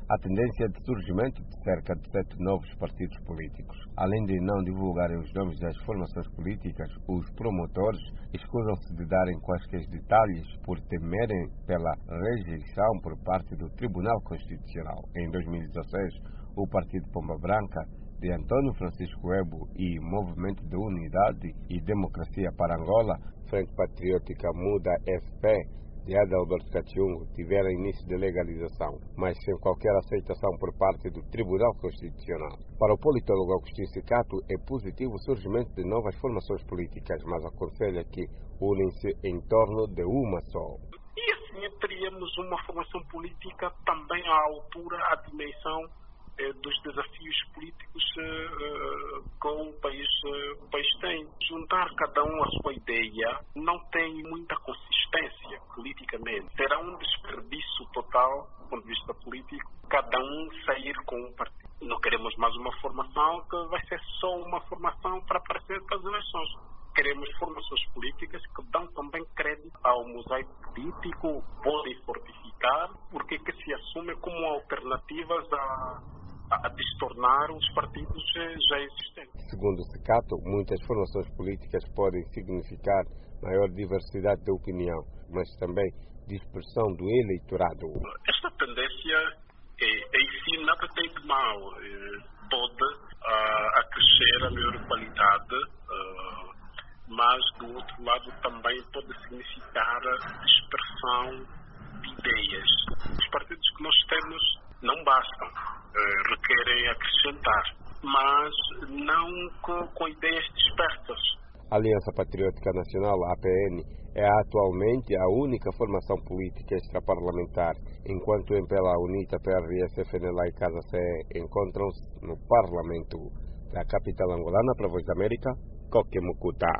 a tendência de surgimento de cerca de 7 novos partidos políticos. Além de não divulgarem os nomes das formações políticas, os promotores escusam-se de darem quaisquer detalhes por temerem pela rejeição por parte do Tribunal Constitucional. Em 2016, o Partido Pomba Branca, de Antônio Francisco Ebo e Movimento de Unidade e Democracia para Angola, Frente Patriótica Muda FP, de Adalberto Cachungo, tiveram início de legalização, mas sem qualquer aceitação por parte do Tribunal Constitucional. Para o politólogo Agostinho Secato, é positivo o surgimento de novas formações políticas, mas aconselha que unem-se em torno de uma só. E assim teríamos uma formação política também à altura, à dimensão dos desafios políticos que o país tem. Juntar cada um a sua ideia não tem muita consistência politicamente. Será um desperdício total, do ponto de vista político, cada um sair com um partido. Não queremos mais uma formação que vai ser só uma formação para aparecer para as eleições. Queremos formações políticas que dão também crédito ao mosaico político, podem fortificar, porque que se assume como alternativas a destornar os partidos já existentes. Segundo Secato, muitas formações políticas podem significar maior diversidade de opinião, mas também dispersão do eleitorado. Esta tendência em si nada tem de mal. Pode acrescer a maior qualidade, mas do outro lado também pode significar dispersão de ideias. Os partidos que nós temos não bastam, requerem acrescentar, mas não com ideias dispersas. A Aliança Patriótica Nacional, APN, é atualmente a única formação política extraparlamentar, enquanto MPLA, UNITA, PRS, FNLA e Casa CE encontram-se no Parlamento da capital angolana. Para a Voz da América, Coque Mucuta.